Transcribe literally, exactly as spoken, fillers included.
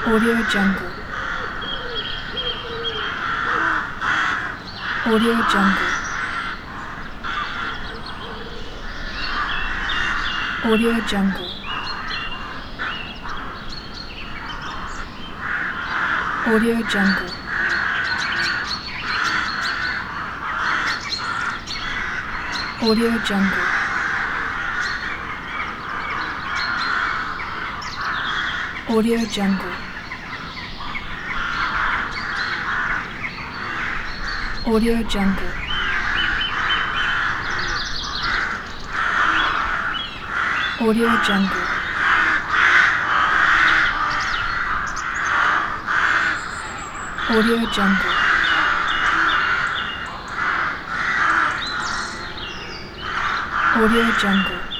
Audio Jungle. Audio Jungle. Audio Jungle. Audio Jungle. Audio Jungle. Audio Jungle. Audio Jungle. Audio Jungle. Audio Jungle. Audio Jungle.